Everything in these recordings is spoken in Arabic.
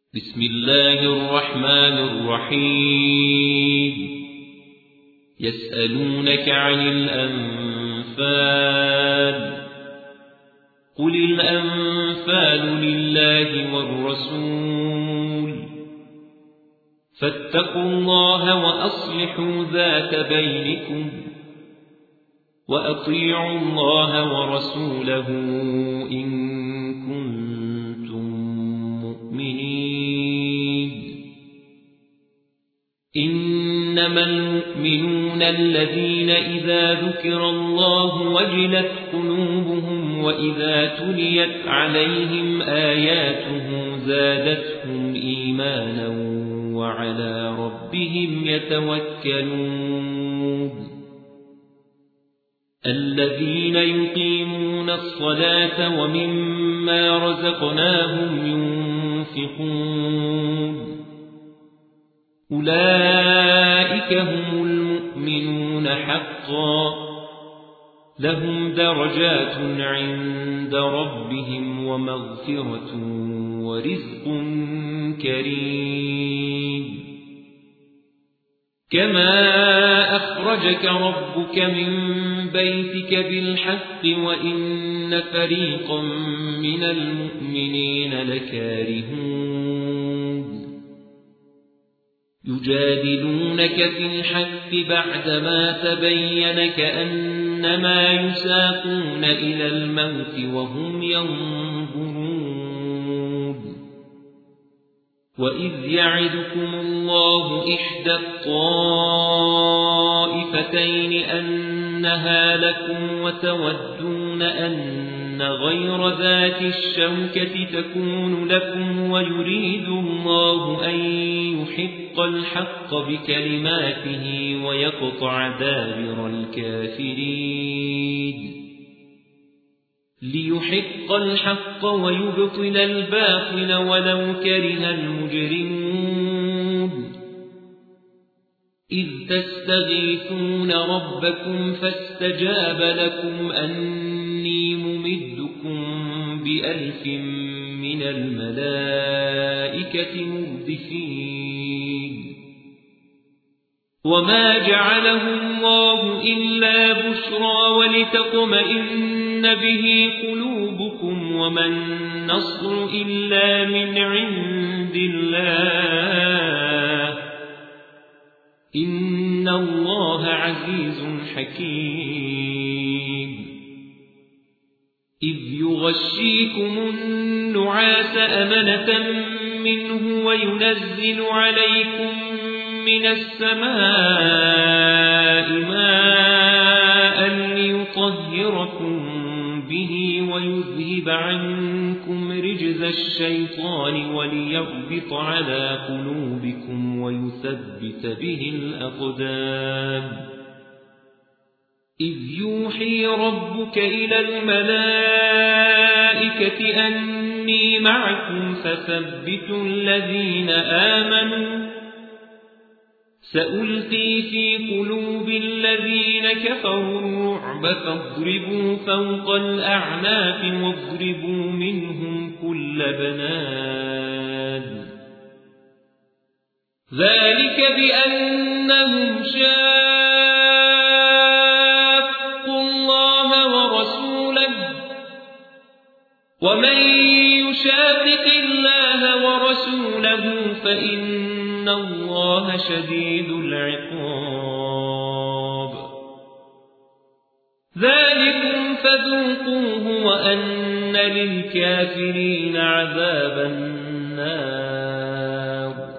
بسم الله الرحمن الرحيم يسألونك عن الأنفال قل الأنفال لله والرسول فاتقوا الله وأصلحوا ذات بينكم وأطيعوا الله ورسوله إن كنتم مؤمنين إنما المؤمنون الذين إذا ذكر الله وجلت قلوبهم وإذا تليت عليهم آياته زادتهم إيمانا وعلى ربهم يتوكلون الذين يقيمون الصلاة ومما رزقناهم ينفقون أولئك هم المؤمنون حقا لهم درجات عند ربهم ومغفرة ورزق كريم كما أخرجك ربك من بيتك بالحق وإن فريقا من المؤمنين لكارهون يجادلونك في الحق بعدما تبين كأنما يساقون إلى الموت وهم ينظرون وإذ يعدكم الله إحدى الطائفتين أنها لكم وتودون أن غير ذات الشوكة تكون لكم ويريد الله أن يحق الحق بكلماته ويقطع دابر الكافرين ليحق الحق ويبطل الباطل ولو كره المجرمون إذ تستغيثون ربكم فاستجاب لكم أني ممدكم ب1000 من الملائكة مردفين وما جعله الله إلا بشرى ولتطمئن به قلوبكم وما النصر إلا من عند الله إن الله عزيز حكيم إذ يغشيكم النعاس أمنة منه وينزل عليكم من السماء ماء ليطهركم به ويذهب عنكم رجز الشيطان وليربط على قلوبكم ويثبت به الأقدام إذ يوحي ربك إلى الملائكة أني معكم فثبتوا الذين آمنوا سألقي في قلوب الذين كفروا الرعب فاضربوا فوق الأعناق واضربوا منهم كل بنان ذلك بأنهم شاقوا الله ورسوله ومن يشاقق الله ورسوله فإن الله شديد العقاب ذلكم فذوقوه وأن للكافرين عذاب النار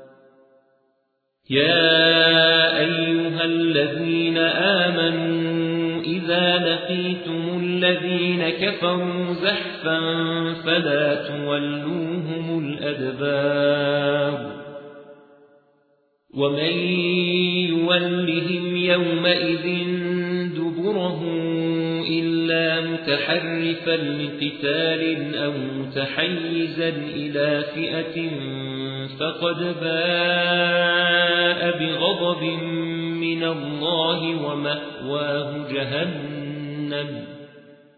يا أيها الذين آمنوا إذا لقيتم الذين كفروا زحفا فلا تولوهم الأدبار ومن يولهم يومئذ دبره إلا متحرفا لقتال أو متحيزا إلى فئة فقد باء بغضب من الله ومأواه جهنم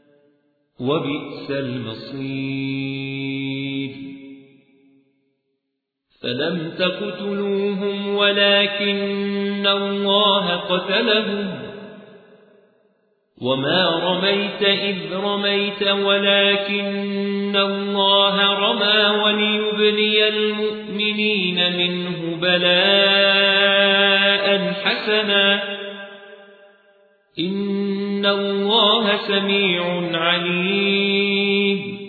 وبئس المصير فلم تقتلوهم ولكن الله قتلهم وما رميت إذ رميت ولكن الله رمى وليبلي المؤمنين منه بلاء حسنا إن الله سميع عليم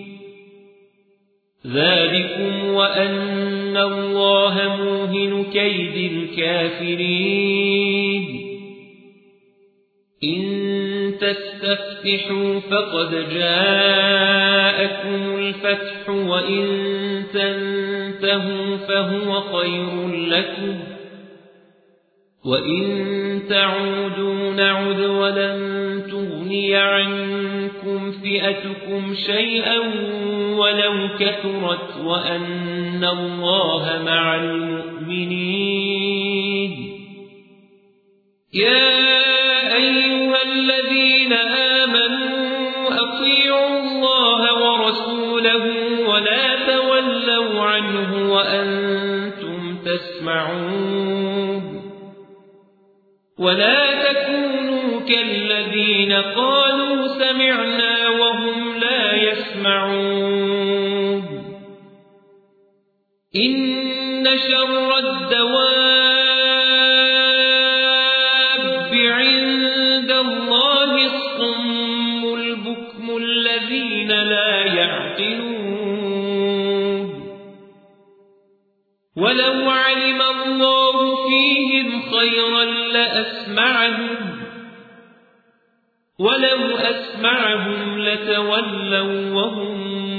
ذلكم وأن الله موهن كيد الكافرين إن تستفتحوا فقد جاءكم الفتح وإن تنتهوا فهو خير لكم وإن تعودوا نعد ولن تغني عنكم فئتكم شيئا ولو كثرت وأن الله مع المؤمنين يا أيها الذين آمنوا أطيعوا الله ورسوله ولا تولوا عنه وأنتم تسمعون ولا تكونوا كالذين قالوا سمعنا وهم لا يسمعون إن شر الدواب عند الله الصم البكم الذين لا يعقلون ولو علم الله فيهم خيرا لأسمعهم ولو أسمعهم لتولوا وهم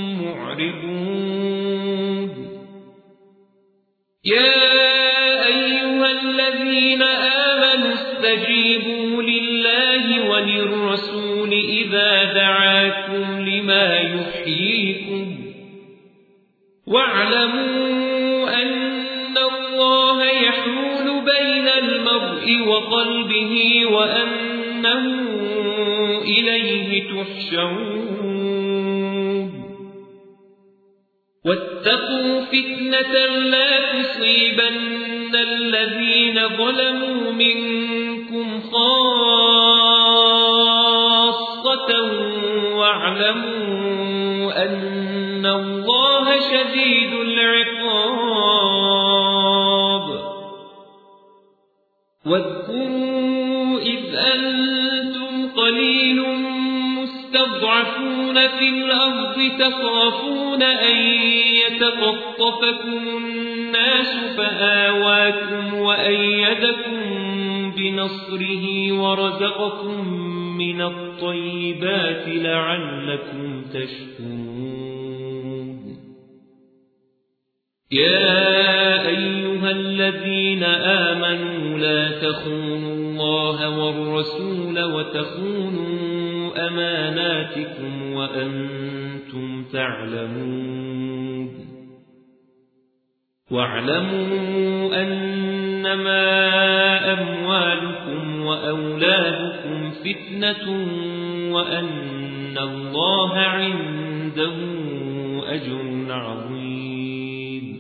معرضون يا أيها الذين آمنوا استجيبوا لله وللرسول إذا دعاكم لما يحييكم واعلموا أن الله يحول بين المرء وقلبه وأنه إليه تحشرون واتقوا فتنة لا تصيبن الذين ظلموا منكم خاصة واعلموا أن الله شديد العقاب واذكروا إذ أنتم قليل مستضعفون في الأرض تخافون أن يتخطفكم الناس فآواكم وأيدكم بنصره ورزقكم من الطيبات لعلكم تشكرون يا أيها الذين آمنوا لا تخونوا الله والرسول وتخونوا أماناتكم وأنتم تعلمون واعلموا أنما أموالكم وأولادكم فتنة وأن الله عنده أجر عظيم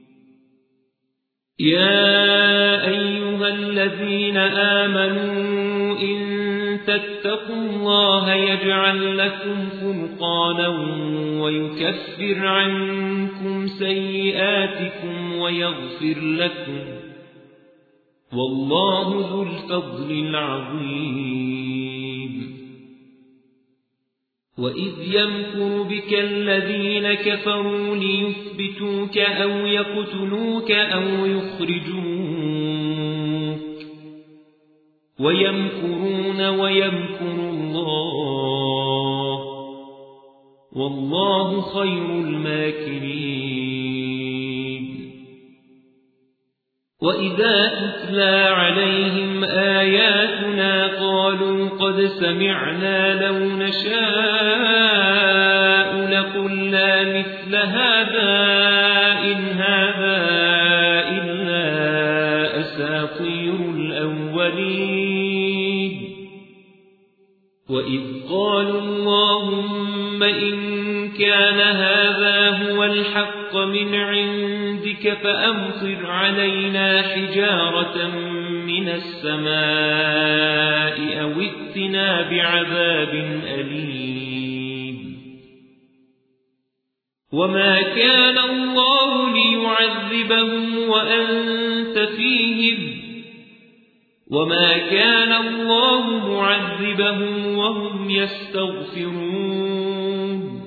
يا أيها الذين آمنوا إن تتقوا الله يجعل لكم فرقانا ويكفر عنكم سيئاتكم ويغفر لكم والله ذو الفضل العظيم وإذ يمكر بك الذين كفروا ليثبتوك أو يقتلوك أو يخرجوك ويمكرون ويمكر الله والله خير الماكرين وإذا تتلى عليهم آياتنا قالوا قد سمعنا لو نشاء لقلنا مثل هذا إن هذا إلا أساطير الأولين وإذ قالوا اللهم إن كان هذا هو الحق من عندك عندك فأمطر علينا حجارة من السماء أو ائتنا بعذاب أليم وما كان الله ليعذبهم وأنت فيهم وما كان الله معذبهم وهم يستغفرون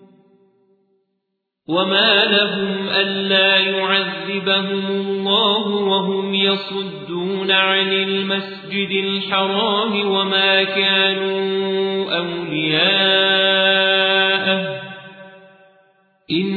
وما لهم ألا يعذبهم الله وهم يصدون عن المسجد الحرام وما كانوا أولياءه إن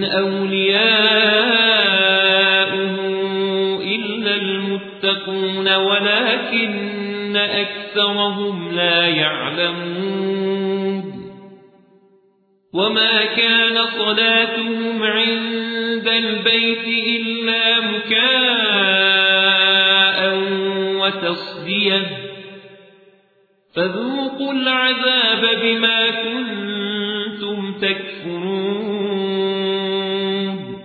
أولياؤه إلا المتقون ولكن أكثرهم لا يعلمون وما كان صلاتهم عند البيت إلا مكاء وتصدية فذوقوا العذاب بما كنتم تكفرون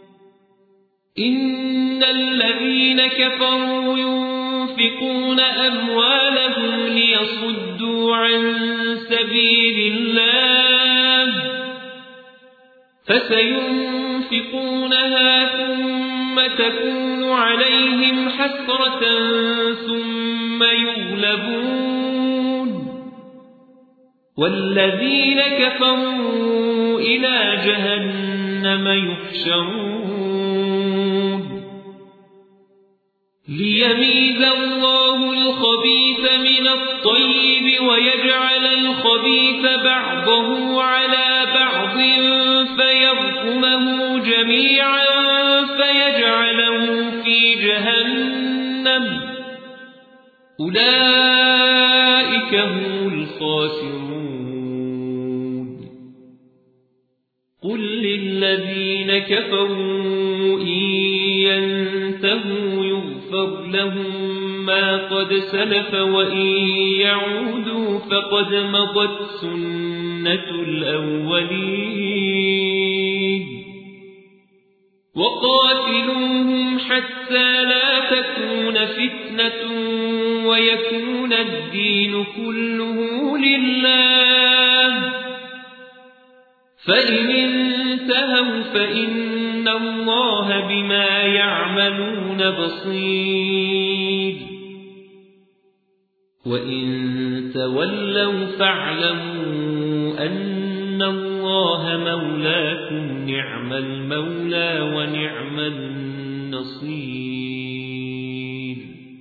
إن الذين كفروا ينفقون أموالهم ليصدوا عن سبيل الله فسينفقونها ثم تكون عليهم حسرة ثم يغلبون والذين كفروا إلى جهنم يحشرون ليميز الله الخبيث من الطيب ويجعل الخبيث بعضه على بعض فيركمه جميعا فيجعله في جهنم أولئك هم الخاسرون قل للذين كفروا إن ينتهوا يغفر لهم ما قد سلف وإن يعودوا فقد مضت سنة الأولين وقاتلوهم حتى لا تكون فتنة ويكون الدين كله لله فإن انتهوا فإن الله بما يعملون بصير وإن تولوا فاعلموا أن الله مولاكم نعم المولى ونعم النصير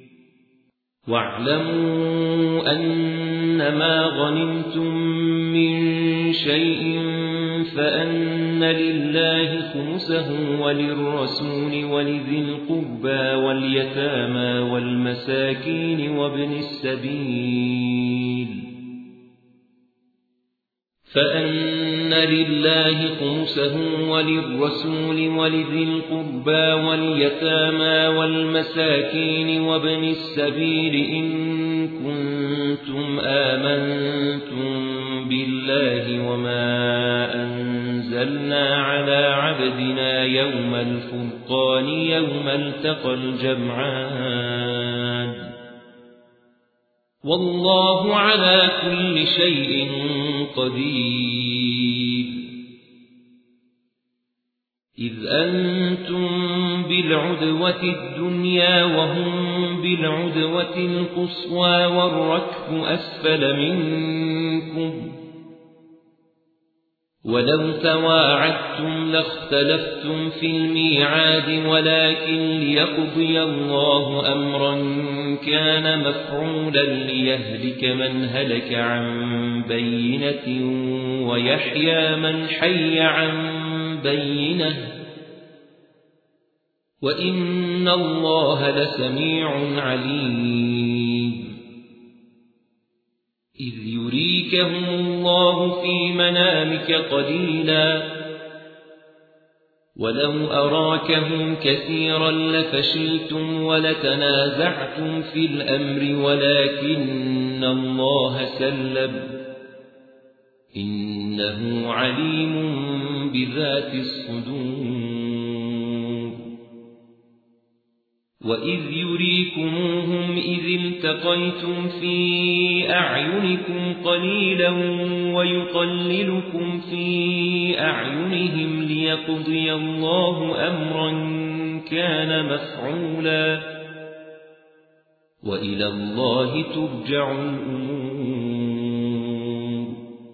واعلموا أنما غنمتم من شيء فأن لله خمسه وللرسول ولذي القربى واليتامى والمساكين وابن السبيل فأن لله خمسه وللرسول ولذي القربى واليتامى والمساكين وابن السبيل إن كنتم آمنتم بالله وما أنزلنا على عبدنا يوم الفرقان يوم التقى الجمعان والله على كل شيء قدير إذ أنتم بالعدوة الدنيا وهم بالعدوة القصوى والركب أسفل منكم ولو تواعدتم لاختلفتم في الميعاد ولكن ليقضي الله أمرا كان مفعولا ليهلك من هلك عن بينة ويحيى من حي عن بينة وإن الله لسميع عليم إذ يريكهم الله في منامك قليلا ولو أراكهم كثيرا لفشلتم ولتنازعتم في الأمر ولكن الله سلم إنه عليم بذات الصدور وإذ يريكموهم إذ التقيتم في أعينكم قليلا ويقللكم في أعينهم ليقضي الله أمرا كان مفعولا وإلى الله ترجع الأمور.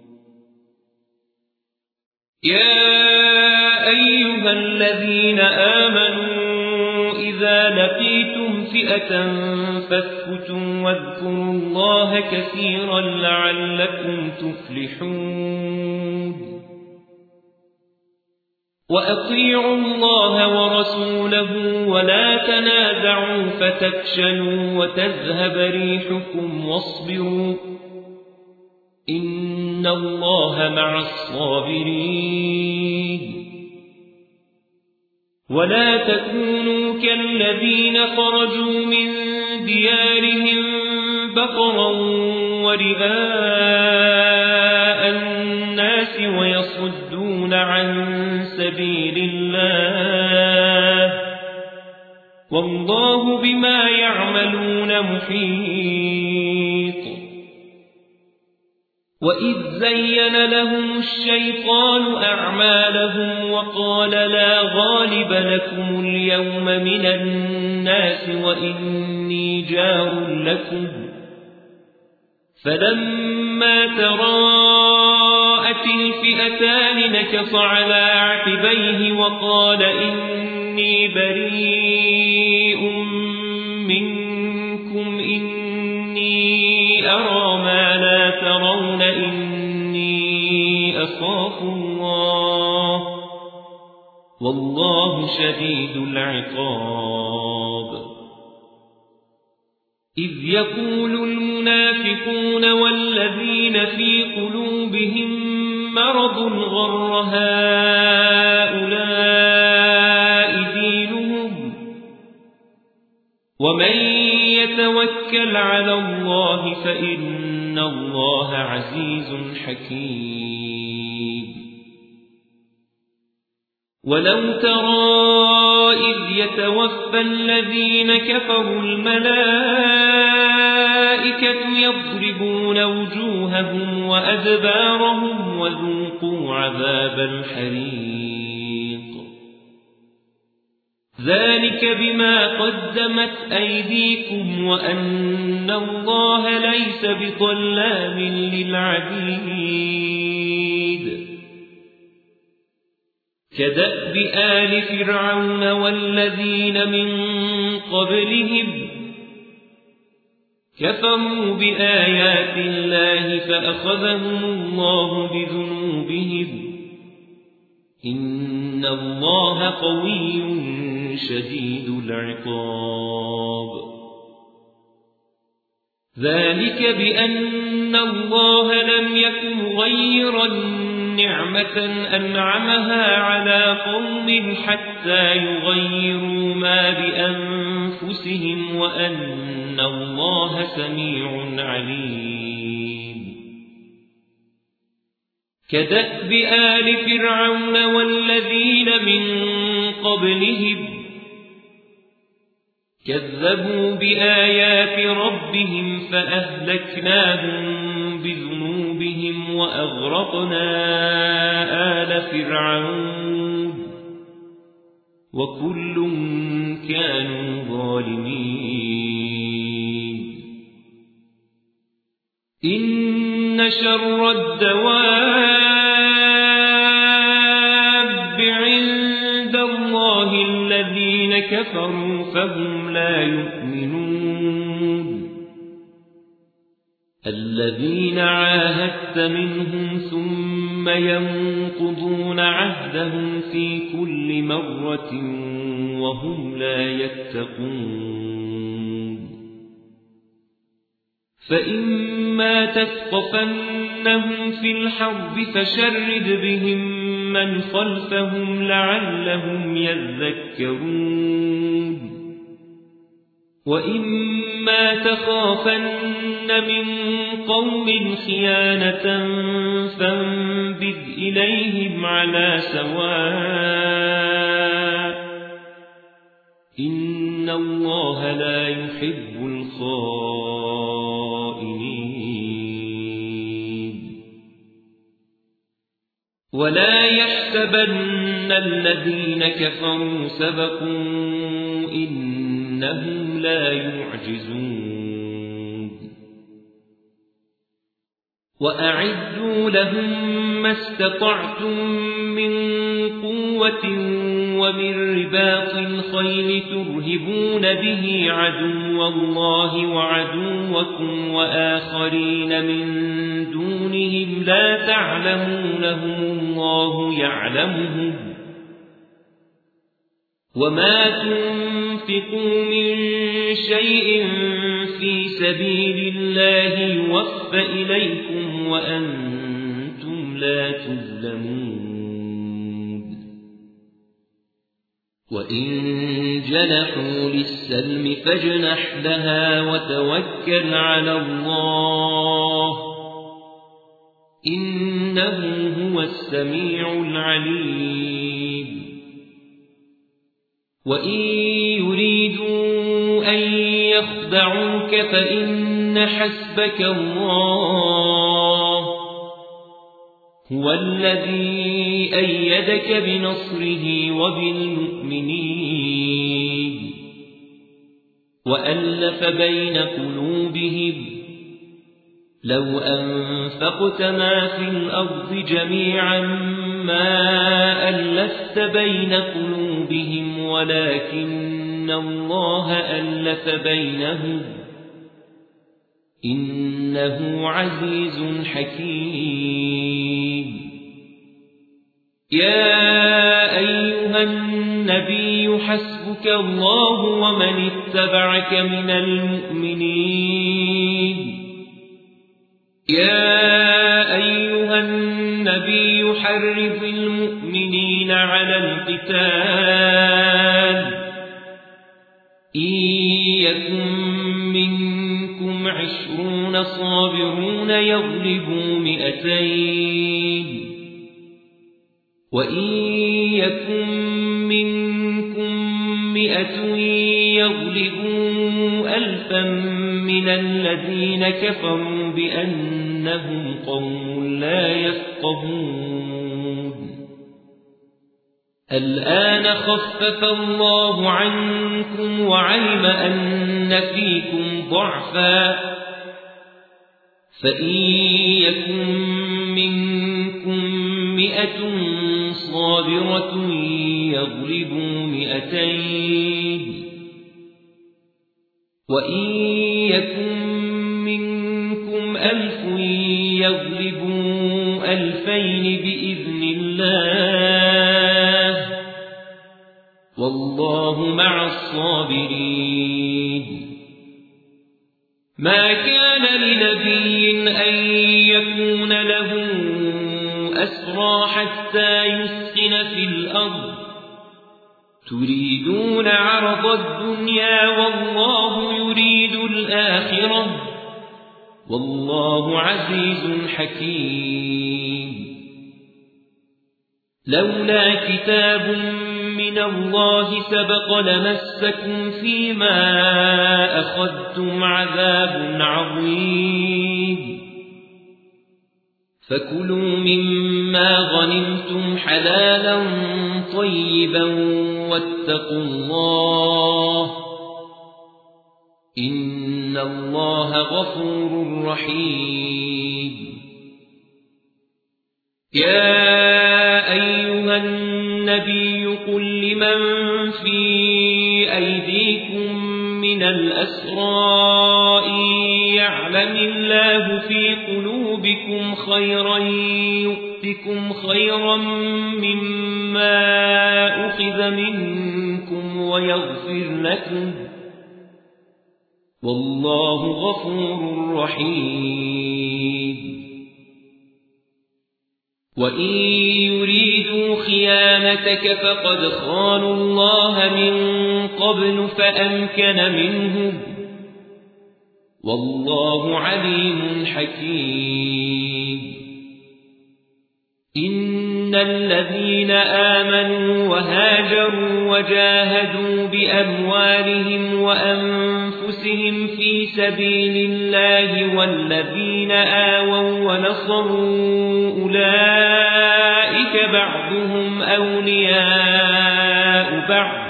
يا أيها الذين آمنوا إذا لقيتم فئة فاثبتوا واذكروا الله كثيرا لعلكم تفلحون. وأطيعوا الله ورسوله ولا تنازعوا فتفشلوا وتذهب ريحكم واصبروا إن الله مع الصابرين. ولا تكونوا كالذين خرجوا من ديارهم بطرا ورئاء الناس ويصدون عن سبيل الله والله بما يعملون محيط. وإذ زين لهم الشيطان أعمالهم وقال لا غالب لكم اليوم من الناس وإني جار لكم فلما تراءت الفئتان نكص على عقبيه وقال إني بريء منكم إني أرى ما لا ترون إني أخاف الله والله شديد العقاب. إذ يقول المنافقون والذين في قلوبهم مرض غر هؤلاء دينهم ومن يتوكل على الله فإن الله عزيز حكيم. ولو ترى إذ يتوفى الذين كفروا الملائكة يضربون وجوههم وأدبارهم وذوقوا عذاب الحريق ذلك بما قدمت أيديكم وأن الله ليس بظلام للعبيد. كدأب آل فرعون والذين من قبلهم كفروا بآيات الله فأخذهم الله بذنوبهم إن الله قوي شديد العقاب. ذلك بأن الله لم يكن غيرا نعمة أنعمها على قوم حتى يغيروا ما بأنفسهم وأن الله سميع عليم. كدأب آل فرعون والذين من قبلهم كذبوا بآيات ربهم فأهلكناهم بذنوبهم وأغرقنا آل فرعون وكل كانوا ظالمين. إن شر الدواب عند الله الذين كفروا فهم لا يؤمنون. الذين عاهدت منهم ثم ينقضون عهدهم في كل مرة وهم لا يتقون. فإما تثقفنهم في الحرب فشرد بهم من خلفهم لعلهم يذكرون. وإما تخافن من قوم خيانة فانبذ إليهم على سواء إن إن الله لا يحب الخائنين ولا يحسبن الذين كفروا سبقوا إنهم لا يعجزون وأعدوا لهم ما استطعتم من قوة ومن رباط الخيل ترهبون به عدو الله وعدوكم وآخرين من دونهم لا تعلمونهم الله يعلمهم وما تنفقوا من شيء في سبيل الله يوفى إليكم وأنتم لا تظلمون وإن جنحوا للسلم فاجنح لها وتوكل على الله إنه هو السميع العليم وإن يريدوا أن يخدعوك فإن حسبك الله هو الذي أيدك بنصره وبالمؤمنين وألف بين قلوبهم لو أنفقت ما في الأرض جميعا ما ألفت بين قلوبهم ولكن الله ألف بينهم إنه عزيز حكيم يا أيها النبي حسبك الله ومن اتبعك من المؤمنين يا أيها النبي حرض المؤمنين على القتال إن يكن منكم 20 صابرون يغلبوا 200 وإن يكن منكم 100 يغلبوا 1000 من الذين كفروا بأنهم قوم لا يفقهون الآن خفف الله عنكم وعلم أن فيكم ضعفا فإن يكن منكم 100 صابرة يغلبوا 200 وإن يكن منكم 1000 يغلبوا 2000 بإذن الله والله مع الصابرين ما كان لنبي أن يكون له أسرى حتى يسخن في الأرض تريدون عرض الدنيا والله يريد الآخرة والله عزيز حكيم لولا كتاب من الله سبق لمسكم فيما أخذتم عذاب عظيم فكلوا مما غنمتم حلالا طيبا واتقوا الله إن الله غفور رحيم يا أيها النبي قل لمن في أيديكم من الأسرى يعلم الله في قلوبكم خيرا يؤتكم خيرا مما أخذ منكم ويغفر لكم والله غفور رحيم وإن يريدوا خيانتك فقد خانوا الله من قبل فأمكن منهم والله عليم حكيم الذين آمنوا وهاجروا وجاهدوا بأموالهم وأنفسهم في سبيل الله والذين آووا ونصروا أولئك بعضهم أولياء بعض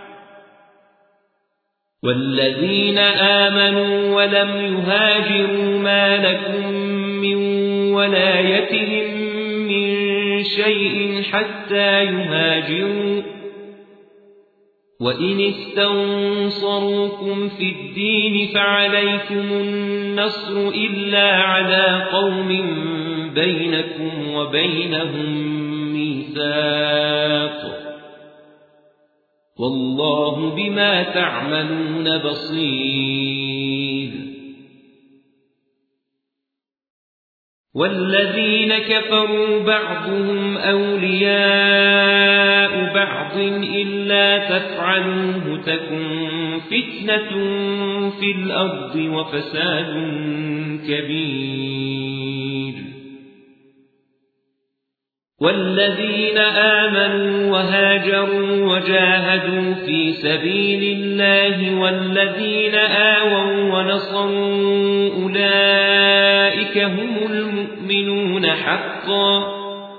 والذين آمنوا ولم يهاجروا ما لكم من ولايتهم من شيء حتى يهاجروا وإن استنصروكم في الدين فعليكم النصر إلا على قوم بينكم وبينهم ميثاق والله بما تعملون بصير والذين كفروا بعضهم أولياء بعض إلا تفعلوه تكن فتنة في الأرض وفساد كبير والذين آمنوا وهاجروا وجاهدوا في سبيل الله والذين آووا ونصروا أولئك هم المؤمنون حقا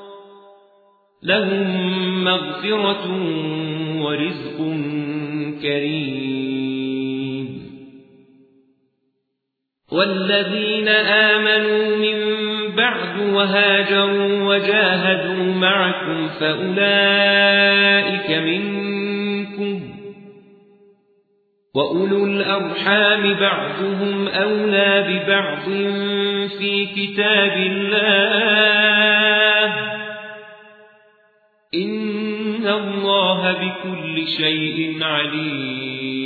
لهم مغفرة ورزق كريم والذين آمنوا من بعد وهاجروا وجاهدوا معكم فأولئك منكم وأولو الأرحام بعضهم أولى ببعض في كتاب الله إن الله بكل شيء عليم